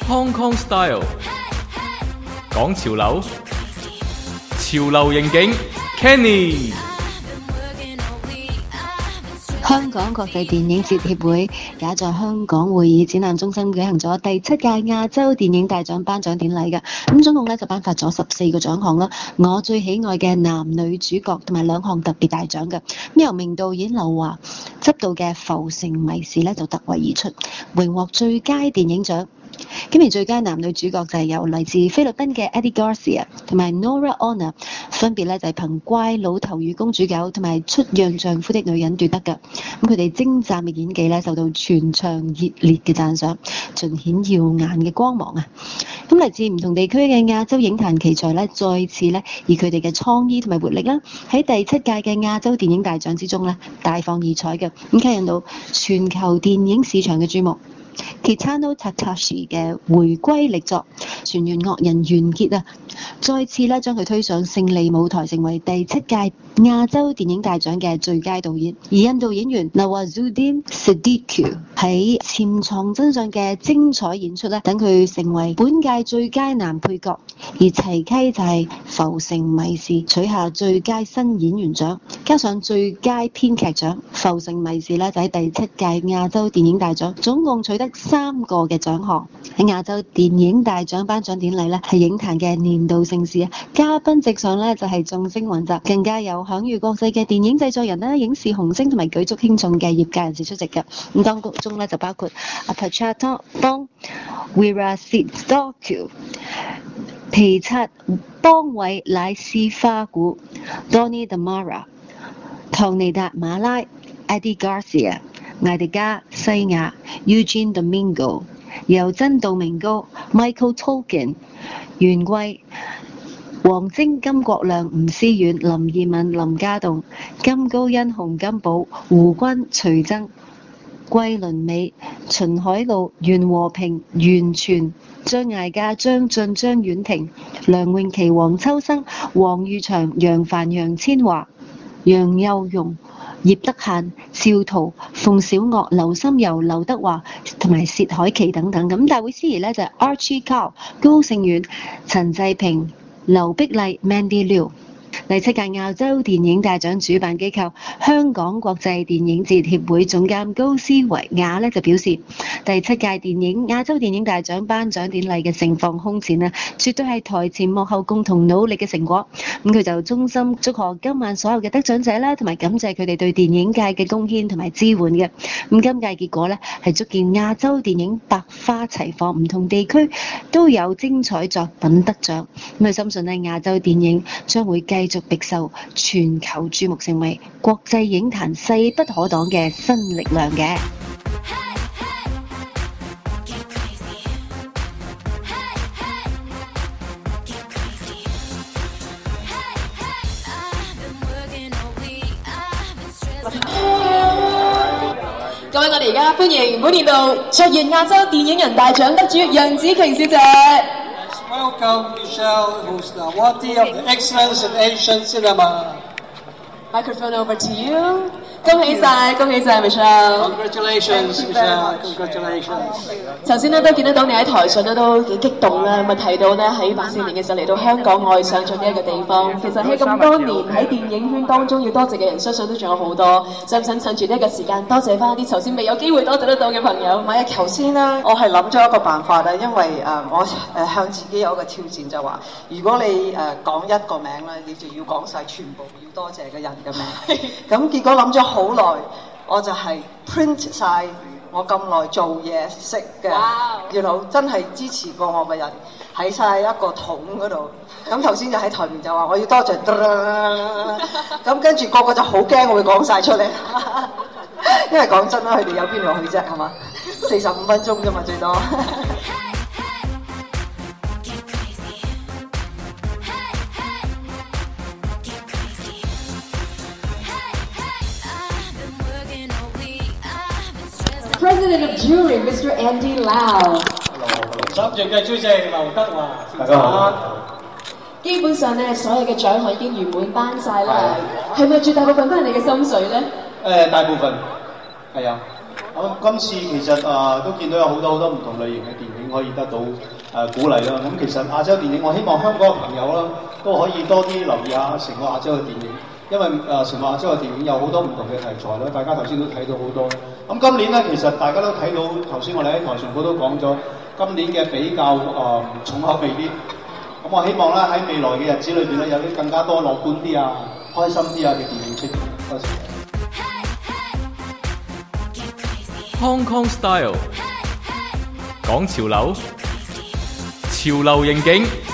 Hong Kong Style， 講潮流，潮流刑警 Kenny。 香港國際電影節協會也在香港會議展覽中心舉行咗第7屆亞洲電影大獎頒獎典禮嘅，咁總共咧就頒發咗14個獎項啦。我最喜愛嘅男女主角同埋2項特別大獎嘅，咁由名導演劉華執導嘅《浮城謎事》咧就突圍而出，榮獲最佳電影獎。咁而最佳男女主角就係由嚟自菲律賓嘅 Eddie Garcia 同埋 Nora Honor， 分別咧就係憑《怪老頭與公主狗》同埋《出讓丈夫的女人》奪得嘅。咁佢哋精湛嘅演技咧受到全場熱烈嘅讚賞，盡顯耀眼嘅光芒啊！咁嚟自唔同地區嘅亞洲影壇奇才咧，再次咧以佢哋嘅創意同埋活力啦，喺第7屆嘅亞洲電影大獎之中咧大放異彩嘅，咁吸引到全球電影市場嘅注目。Kitano Takashi 嘅回歸力作《全員惡人》完結啊，再次咧將佢推上勝利舞台，成為第7屆亞洲電影大獎嘅最佳導演。而印度演員 Nawazuddin Siddiqui 喺《潛藏真相》嘅精彩演出咧，等佢成為本屆最佳男配角。而齊溪就係《浮城謎事》取下最佳新演員獎，加上最佳編劇獎。《浮城謎事》咧就喺第7屆亞洲電影大獎總共取得3個嘅獎項。喺亞洲電影大獎頒獎典禮咧，係影壇嘅年度盛事啊！嘉賓席上咧就係眾星雲集，更加有享譽國際嘅電影製作人啦、影視紅星同埋舉足輕重嘅業界人士出席嘅。咁當中咧就包括阿 Pachatombong、Wirasidorku、皮察邦偉乃斯花古、Donny Damara、唐尼達馬拉、Eddie Garcia、艾迪加西亞、Eugene Domingo、尤真道明高、Michael Tolkien、袁貴、黃晶、金國亮、吳思遠、林二汶、林家棟、金高恩、洪金寶、胡軍、徐崢、桂綸鎂、秦海璐、袁和平、袁泉、張艾嘉、張晉、張婉婷、梁詠琪、黃秋生、黃裕祥、楊帆、楊千嬅、楊佑蓉、葉德嫻、邵圖、馮小岳、劉心悠、劉德華同埋薛凱琪等等。咁大會司儀呢就係 Archie Carl、高勝遠、陳濟平、劉碧麗、Mandy Liu。第7屆亞洲電影大獎主辦機構香港國際電影節協會總監高斯維亞呢就表示，第7屆亞洲電影大獎頒獎典禮嘅盛況空前啊，絕對係台前幕後共同努力嘅成果。咁佢就衷心祝賀今晚所有嘅得獎者啦，同埋感謝佢哋對電影界嘅貢獻同埋支援嘅。咁今屆結果呢係足見亞洲電影百花齊放，唔同地區都有精彩作品得獎。咁佢深信呢亞洲電影將會繼續備受全球注目，成為國際影壇勢不可擋嘅新力量嘅。 各位，我哋而家歡迎本年度卓越亞洲電影人大獎得主楊紫瓊小姐。 Welcome, Michelle, who's the awardee of the Excellence in Asian Cinema. Microphone over to you. 恭喜晒 Michelle。 Congratulations, Michelle. Congratulations. 頭先咧都見得到你喺台上咧都幾激動啦，咁啊睇到咧喺84年嘅時候嚟到香港愛上咗呢一個地方。其實喺咁多年喺電影圈當中要多謝嘅人，相信都仲有好多。想唔想趁住呢一個時間多謝翻啲頭先未有機會多謝得到嘅朋友？ 唔係啊，頭先咧我係諗咗一個辦法啦，因為我向自己有一個挑戰，就話如果你講一個名咧，你就要講晒全部要多謝嘅人嘅名。咁結果諗咗好耐，我就係 print 晒我咁耐做嘢識嘅，真係支持過我嘅人喺晒一個桶嗰度。咁頭先就喺台面就話我要多謝，咁跟住個個就好驚我會講晒出嚟，因為講真啦，佢哋有邊度去啫，係嘛？45分鐘啫嘛，最多。 President of Jury, Mr. Andy Lau。 十席嘅主席劉德華， 大家好。 基本上咧，所有嘅獎項已經圓滿頒晒啦，係咪絕大部分都係你嘅心水咧？ 大部分係啊。 今次其實都見到有好多唔同類型嘅電影可以得到鼓勵啦。咁其實亞洲電影，我希望香港嘅朋友啦都可以多啲留意下成個亞洲嘅電影，因為成個亞洲嘅電影有好多唔同嘅題材啦。大家頭先都睇到好多。咁今年咧，其實大家都睇到頭先我哋喺台上都講咗，今年嘅比較重口味啲。咁我希望咧喺未來嘅日子裏邊咧，有啲更加多樂觀啲啊、開心啲啊嘅電影出現。多謝。 Hong Kong Style 講潮流，潮流刑警。